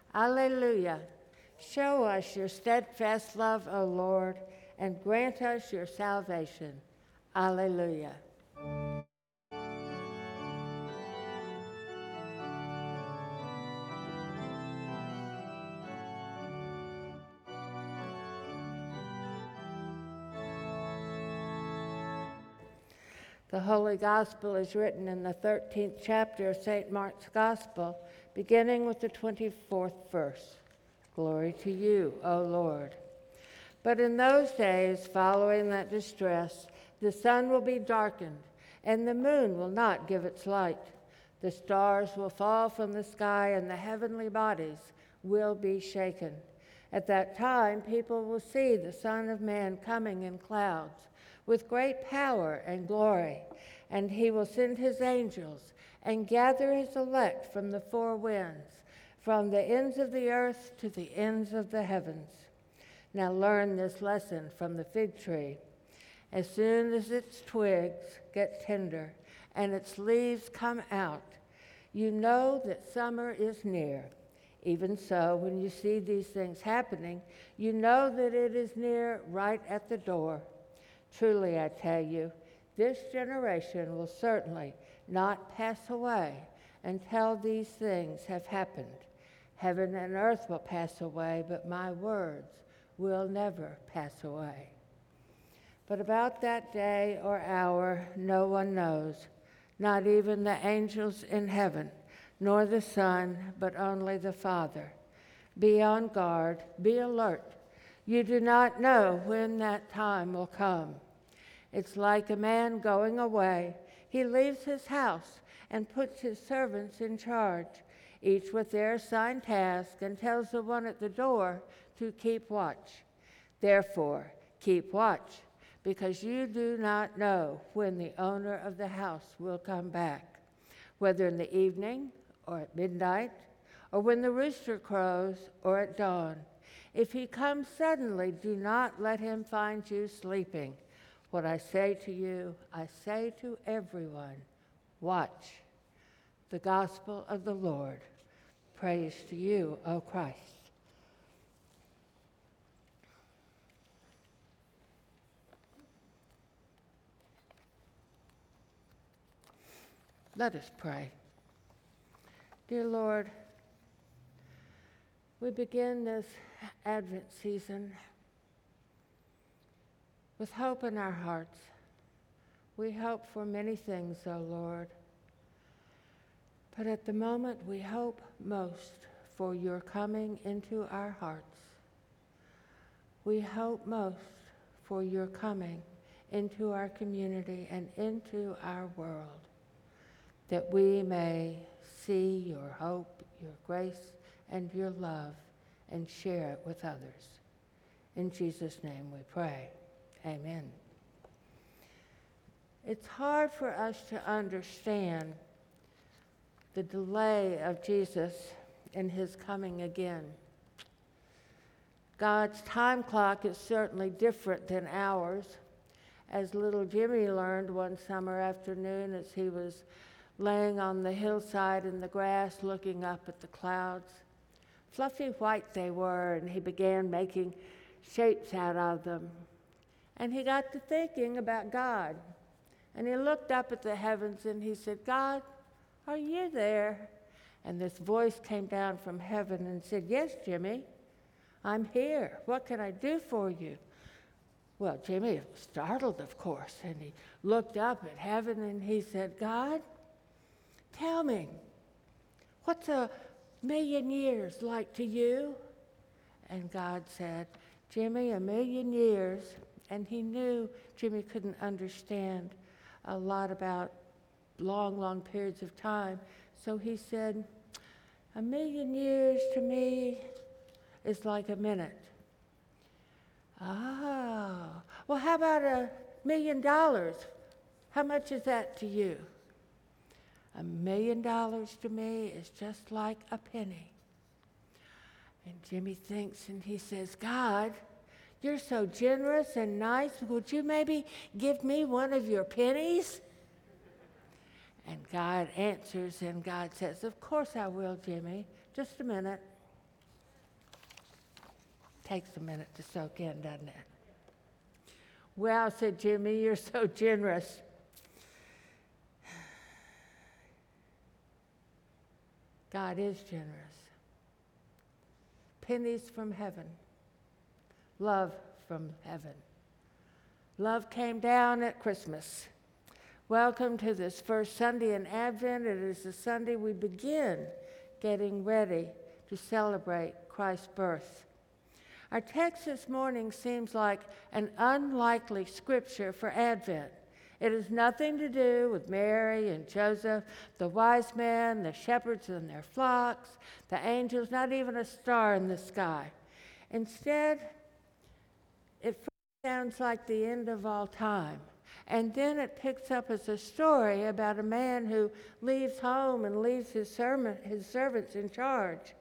Alleluia. Show us your steadfast love, O Lord, and grant us your salvation. Alleluia. The Holy Gospel is written in the 13th chapter of St. Mark's Gospel, beginning with the 24th verse. Glory to you, O Lord. But in those days following that distress, the sun will be darkened, and the moon will not give its light. The stars will fall from the sky, and the heavenly bodies will be shaken. At that time, people will see the Son of Man coming in clouds with great power and glory, and he will send his angels and gather his elect from the four winds, from the ends of the earth to the ends of the heavens. Now learn this lesson from the fig tree. As soon as its twigs get tender and its leaves come out, you know that summer is near. Even so, when you see these things happening, you know that it is near, right at the door. Truly, I tell you, this generation will certainly not pass away until these things have happened. Heaven and earth will pass away, but my words will never pass away. But about that day or hour, no one knows, not even the angels in heaven, nor the Son, but only the Father. Be on guard, be alert. You do not know when that time will come. It's like a man going away. He leaves his house and puts his servants in charge, each with their assigned task, and tells the one at the door to keep watch. Therefore, keep watch, because you do not know when the owner of the house will come back, whether in the evening or at midnight, or when the rooster crows or at dawn. If he comes suddenly, do not let him find you sleeping. What I say to you, I say to everyone, watch. The gospel of the Lord. Praise to you, O Christ. Let us pray. Dear Lord, we begin this Advent season with hope in our hearts. We hope for many things, O Lord. But at the moment, we hope most for your coming into our hearts. We hope most for your coming into our community and into our world, that we may see your hope, your grace, and your love, and share it with others. In Jesus' name we pray. Amen. It's hard for us to understand the delay of Jesus in his coming again. God's time clock is certainly different than ours, as little Jimmy learned one summer afternoon as he was laying on the hillside in the grass looking up at the clouds. Fluffy white they were, and he began making shapes out of them. And he got to thinking about God. And he looked up at the heavens and he said, God, are you there? And this voice came down from heaven and said, yes, Jimmy, I'm here. What can I do for you? Well, Jimmy was startled, of course, and he looked up at heaven and he said, God, tell me, what's 1,000,000 years like to you? And God said, Jimmy, 1,000,000 years. And he knew Jimmy couldn't understand a lot about long, long periods of time. So he said, 1,000,000 years to me is like a minute. Oh, well, how about $1,000,000? How much is that to you? $1,000,000 to me is just like a penny. And Jimmy thinks and he says, God, you're so generous and nice. Would you maybe give me one of your pennies? And God answers and God says, of course I will, Jimmy. Just a minute. takes a minute to soak in, doesn't it? Wow, said Jimmy, you're so generous. God is generous. Pennies from heaven. Love from heaven. Love came down at Christmas. Welcome to this first Sunday in Advent. It is the Sunday we begin getting ready to celebrate Christ's birth. Our text this morning seems like an unlikely scripture for Advent. It has nothing to do with Mary and Joseph, the wise men, the shepherds and their flocks, the angels, not even a star in the sky. Instead, it first sounds like the end of all time. And then it picks up as a story about a man who leaves home and leaves his servants in charge.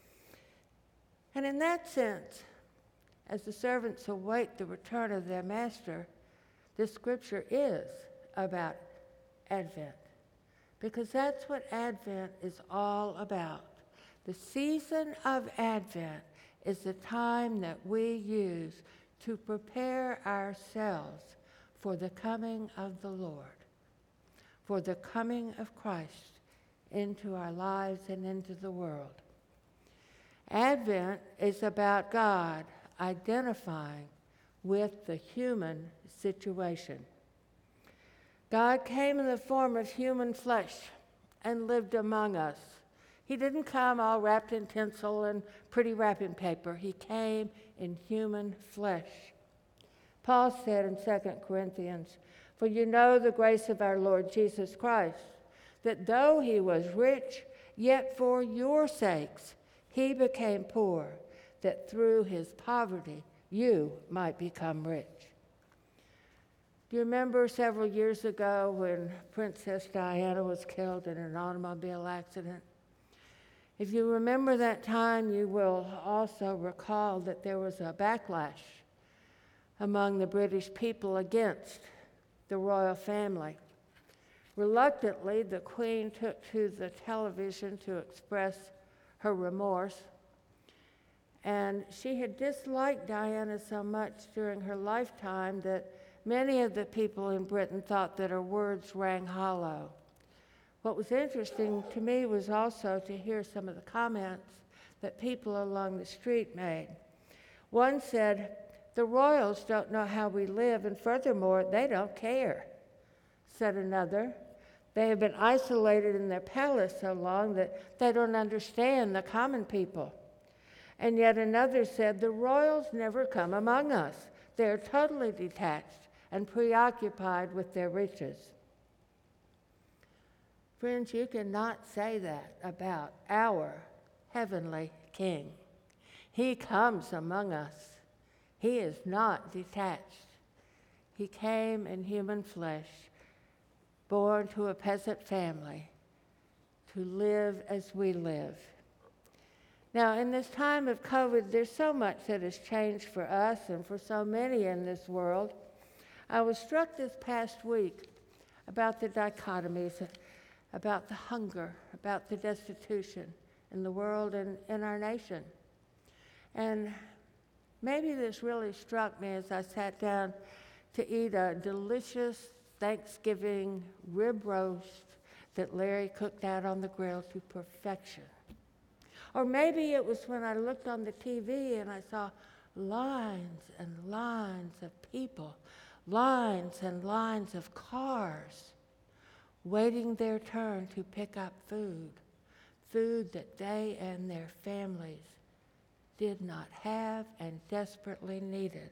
And in that sense, as the servants await the return of their master, this scripture is about Advent, because that's what Advent is all about. The season of Advent is the time that we use to prepare ourselves for the coming of the Lord, for the coming of Christ into our lives and into the world. Advent is about God identifying with the human situation. God came in the form of human flesh and lived among us. He didn't come all wrapped in tinsel and pretty wrapping paper. He came in human flesh. Paul said in 2 Corinthians, "For you know the grace of our Lord Jesus Christ, that though he was rich, yet for your sakes he became poor, that through his poverty you might become rich." Do you remember several years ago when Princess Diana was killed in an automobile accident? If you remember that time, you will also recall that there was a backlash among the British people against the royal family. Reluctantly, the Queen took to the television to express her remorse. And she had disliked Diana so much during her lifetime that many of the people in Britain thought that her words rang hollow. What was interesting to me was also to hear some of the comments that people along the street made. One said, "The royals don't know how we live, and furthermore, they don't care." Said another, "They have been isolated in their palace so long that they don't understand the common people." And yet another said, "The royals never come among us. They're totally detached and preoccupied with their riches." Friends, you cannot say that about our heavenly King. He comes among us. He is not detached. He came in human flesh, born to a peasant family, to live as we live. Now, in this time of COVID, there's so much that has changed for us and for so many in this world. I was struck this past week about the dichotomies, about the hunger, about the destitution in the world and in our nation. And maybe this really struck me as I sat down to eat a delicious Thanksgiving rib roast that Larry cooked out on the grill to perfection. Or maybe it was when I looked on the TV and I saw lines and lines of people, lines and lines of cars waiting their turn to pick up food that they and their families did not have and desperately needed.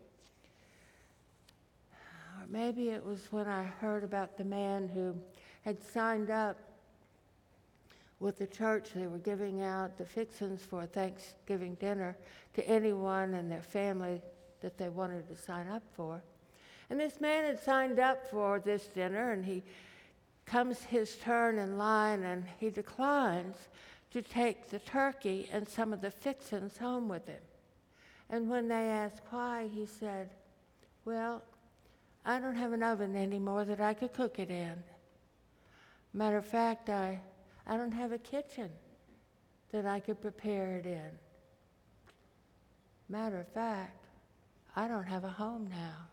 Or maybe it was when I heard about the man who had signed up with the church. They were giving out the fixings for a Thanksgiving dinner to anyone and their family that they wanted to sign up for. And this man had signed up for this dinner, and he comes his turn in line, and he declines to take the turkey and some of the fixings home with him. And when they asked why, he said, "Well, I don't have an oven anymore that I could cook it in. Matter of fact, I don't have a kitchen that I could prepare it in. Matter of fact, I don't have a home now.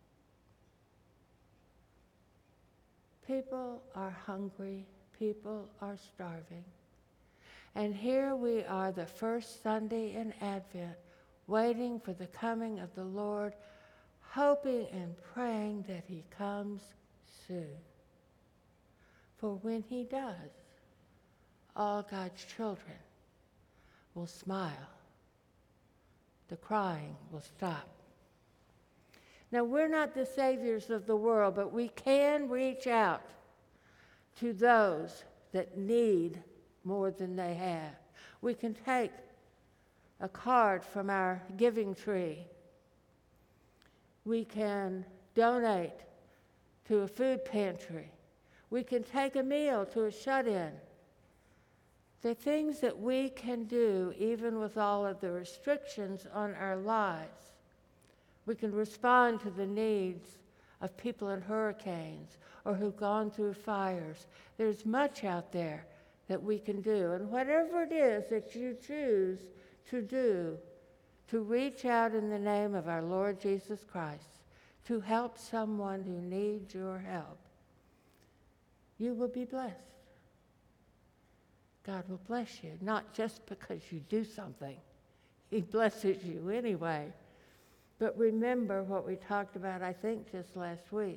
People are hungry. People are starving. And here we are, the first Sunday in Advent, waiting for the coming of the Lord, hoping and praying that he comes soon. For when he does, all God's children will smile. The crying will stop. Now, we're not the saviors of the world, but we can reach out to those that need more than they have. We can take a card from our giving tree. We can donate to a food pantry. We can take a meal to a shut-in. The things that we can do, even with all of the restrictions on our lives. We can respond to the needs of people in hurricanes or who've gone through fires. There's much out there that we can do. And whatever it is that you choose to do, to reach out in the name of our Lord Jesus Christ, to help someone who needs your help, you will be blessed. God will bless you, not just because you do something. He blesses you anyway. But remember what we talked about, I think, just last week.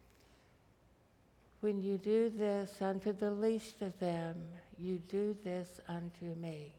When you do this unto the least of them, you do this unto me.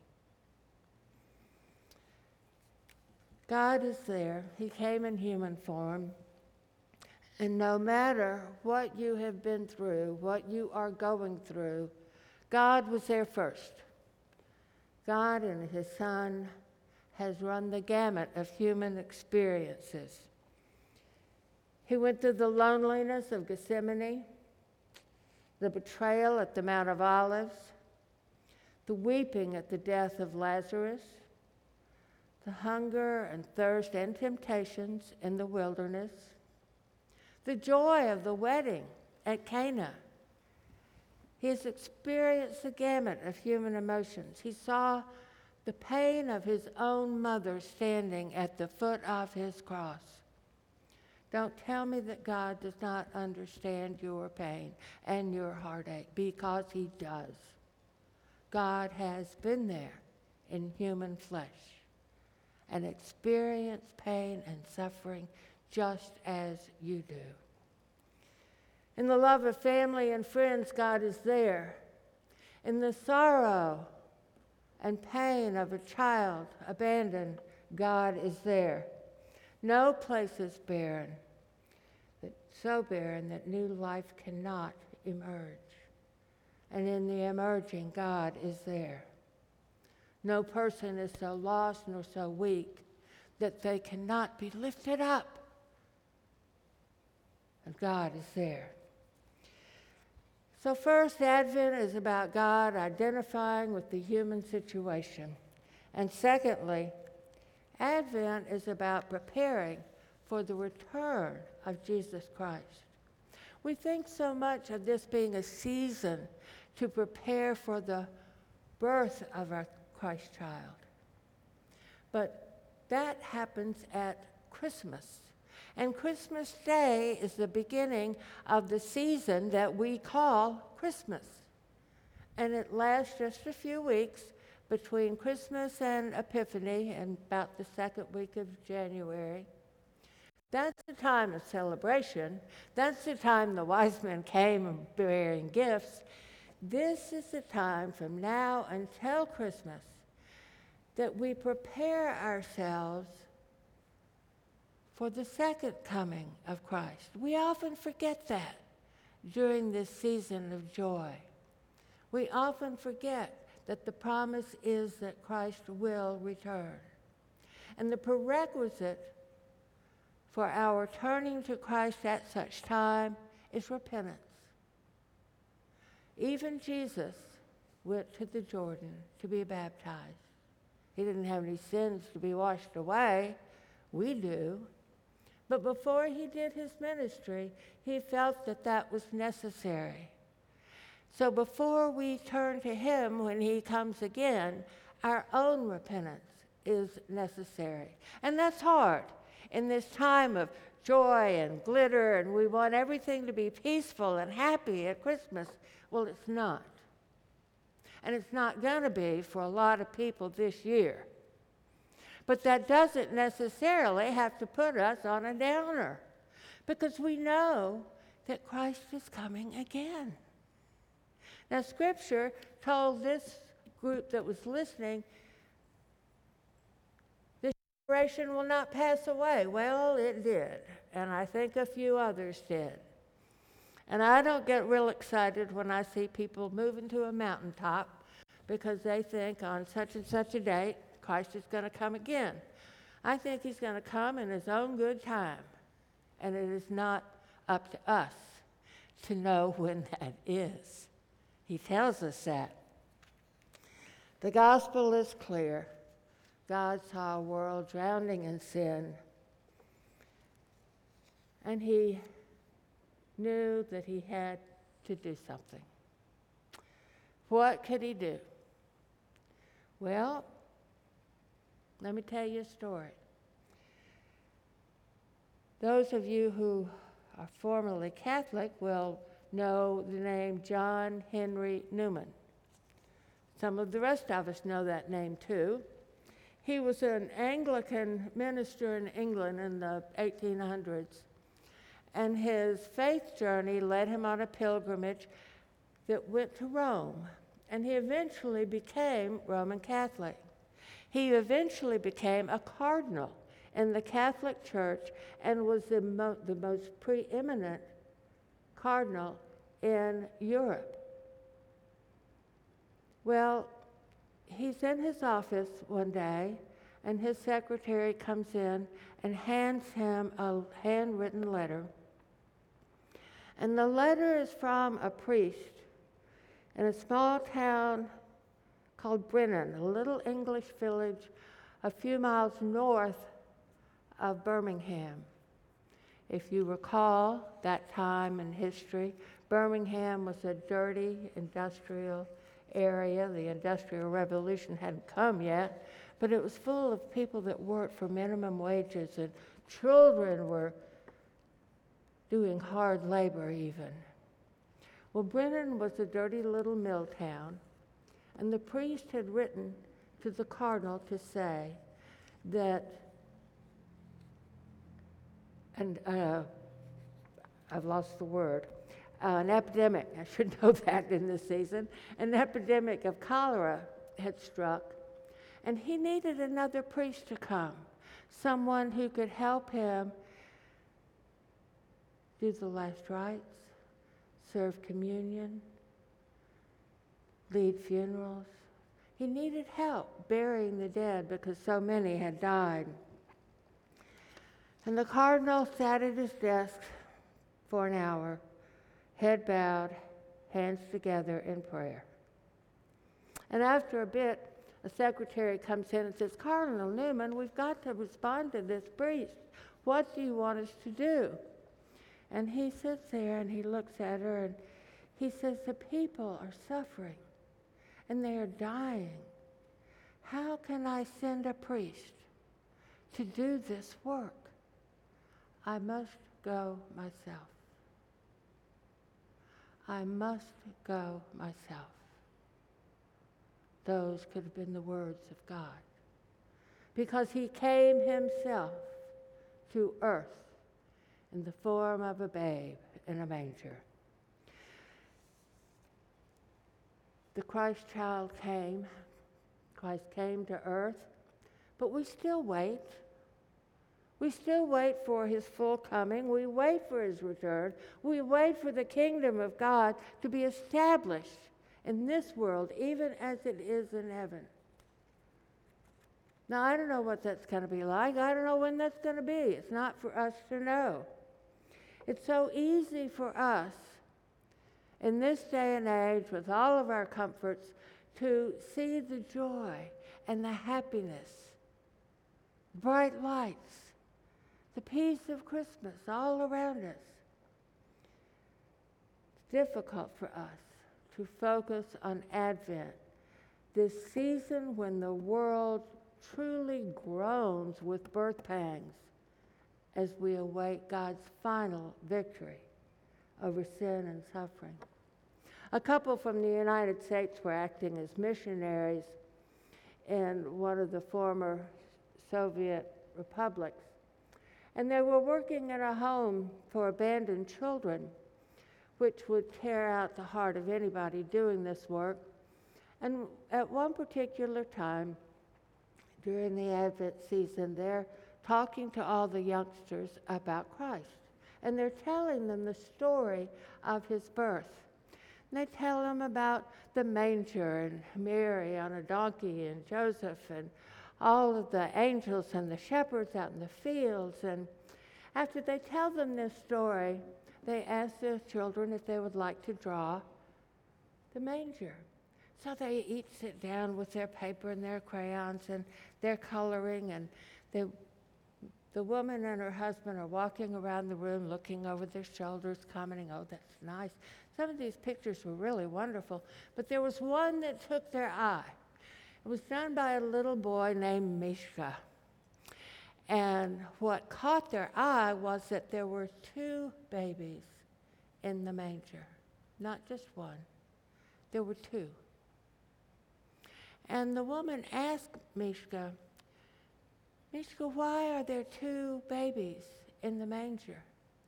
God is there. He came in human form. And no matter what you have been through, what you are going through, God was there first. God and his Son has run the gamut of human experiences. He went through the loneliness of Gethsemane, the betrayal at the Mount of Olives, the weeping at the death of Lazarus, the hunger and thirst and temptations in the wilderness, the joy of the wedding at Cana. He has experienced the gamut of human emotions. He saw the pain of his own mother standing at the foot of his cross. Don't tell me that God does not understand your pain and your heartache, because he does. God has been there in human flesh and experienced pain and suffering just as you do. In the love of family and friends, God is there. In the sorrow and pain of a child abandoned, God is there. No place is barren, so barren that new life cannot emerge. And in the emerging, God is there. No person is so lost nor so weak that they cannot be lifted up. And God is there. So first, Advent is about God identifying with the human situation. And secondly, Advent is about preparing for the return of Jesus Christ. We think so much of this being a season to prepare for the birth of our Christ child. But that happens at Christmas. And Christmas Day is the beginning of the season that we call Christmas. And it lasts just a few weeks between Christmas and Epiphany, and about the second week of January. That's the time of celebration. That's the time the wise men came bearing gifts. This is the time from now until Christmas that we prepare ourselves for the second coming of Christ. We often forget that during this season of joy. We often forget that the promise is that Christ will return. And the prerequisite for our turning to Christ at such time is repentance. Even Jesus went to the Jordan to be baptized. He didn't have any sins to be washed away. We do. But before he did his ministry, he felt that that was necessary. So before we turn to him when he comes again, our own repentance is necessary. And that's hard in this time of joy and glitter, and we want everything to be peaceful and happy at Christmas. Well, it's not. And it's not going to be for a lot of people this year. But that doesn't necessarily have to put us on a downer, because we know that Christ is coming again. Now, Scripture told this group that was listening, this generation will not pass away. Well, it did, and I think a few others did. And I don't get real excited when I see people moving to a mountaintop because they think on such and such a date, Christ is going to come again. I think he's going to come in his own good time, and it is not up to us to know when that is. He tells us that. The gospel is clear. God saw a world drowning in sin, and he knew that he had to do something. What could he do? Well, let me tell you a story. Those of you who are formerly Catholic will know the name John Henry Newman. Some of the rest of us know that name too. He was an Anglican minister in England in the 1800s, and his faith journey led him on a pilgrimage that went to Rome, and he eventually became Roman Catholic. He eventually became a cardinal in the Catholic Church and was the most preeminent cardinal in Europe. Well, he's in his office one day, and his secretary comes in and hands him a handwritten letter. And the letter is from a priest in a small town called Brennan, a little English village a few miles north of Birmingham. If you recall that time in history, Birmingham was a dirty industrial area. The Industrial Revolution hadn't come yet, but it was full of people that worked for minimum wages, and children were doing hard labor even. Well, Brennan was a dirty little mill town, and the priest had written to the cardinal to say that, and I've lost the word, an epidemic, I should know that in this season, an epidemic of cholera had struck, and he needed another priest to come, someone who could help him do the last rites, serve communion, lead funerals. He needed help burying the dead because so many had died. And the cardinal sat at his desk for an hour, head bowed, hands together in prayer. And after a bit, a secretary comes in and says, "Cardinal Newman, we've got to respond to this priest. What do you want us to do?" And he sits there and he looks at her and he says, "The people are suffering and they are dying. How can I send a priest to do this work? I must go myself. I must go myself." Those could have been the words of God, because he came himself to earth in the form of a babe in a manger. The Christ child came. Christ came to earth, but we still wait. We still wait for his full coming. We wait for his return. We wait for the kingdom of God to be established in this world, even as it is in heaven. Now, I don't know what that's going to be like. I don't know when that's going to be. It's not for us to know. It's so easy for us in this day and age, with all of our comforts, to see the joy and the happiness, bright lights, the peace of Christmas all around us. It's difficult for us to focus on Advent, this season when the world truly groans with birth pangs as we await God's final victory over sin and suffering. A couple from the United States were acting as missionaries in one of the former Soviet republics. And they were working in a home for abandoned children, which would tear out the heart of anybody doing this work. And at one particular time, during the Advent season, they're talking to all the youngsters about Christ. And they're telling them the story of his birth. And they tell them about the manger and Mary on a donkey and Joseph and all of the angels and the shepherds out in the fields. And after they tell them this story, they ask the children if they would like to draw the manger. So they each sit down with their paper and their crayons and their coloring, and the woman and her husband are walking around the room looking over their shoulders, commenting, "Oh, that's nice." Some of these pictures were really wonderful, but there was one that took their eye. It was done by a little boy named Mishka. And what caught their eye was that there were 2 babies in the manger, not just one. There were 2. And the woman asked Mishka, "Mishka, why are there 2 babies in the manger?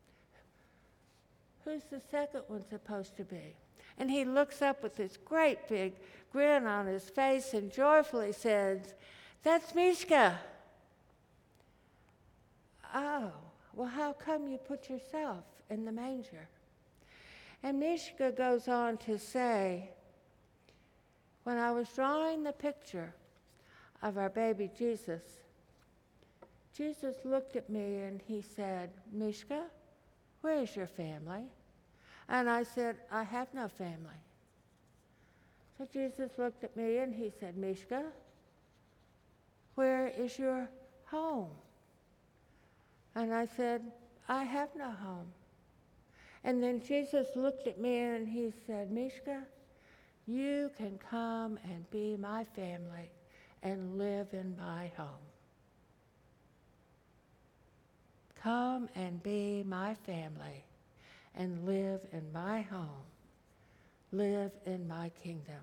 Who's the second one supposed to be?" And he looks up with this great big grin on his face and joyfully says, "That's Mishka." "Oh, well, how come you put yourself in the manger?" And Mishka goes on to say, "When I was drawing the picture of our baby Jesus, Jesus looked at me and he said, 'Mishka, where's your family?' And I said, 'I have no family.' So Jesus looked at me and he said, 'Mishka, where is your home?' And I said, 'I have no home.' And then Jesus looked at me and he said, 'Mishka, you can come and be my family and live in my home. Come and be my family and live in my home. Live in my kingdom.'"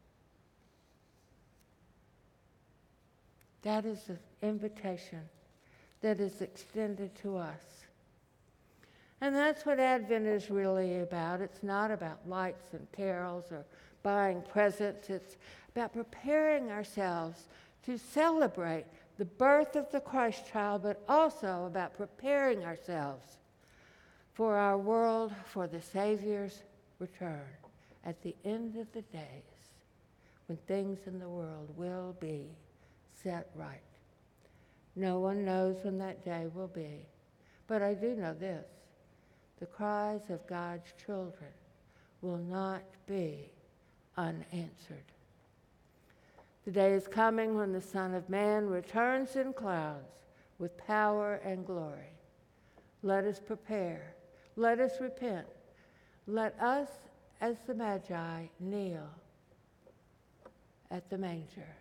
That is the invitation that is extended to us. And that's what Advent is really about. It's not about lights and carols or buying presents. It's about preparing ourselves to celebrate the birth of the Christ child, but also about preparing ourselves for our world, for the Savior's return at the end of the days, when things in the world will be set right. No one knows when that day will be, but I do know this: the cries of God's children will not be unanswered. The day is coming when the Son of Man returns in clouds with power and glory. Let us prepare. Let us repent. Let us, as the Magi, kneel at the manger.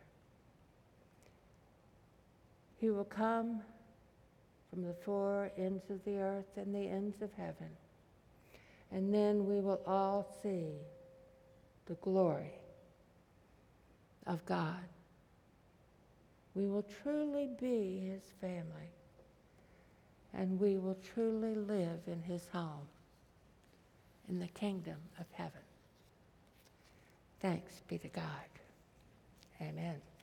He will come from the 4 ends of the earth and the ends of heaven. And then we will all see the glory of God. We will truly be his family, and we will truly live in his home, in the kingdom of heaven. Thanks be to God. Amen.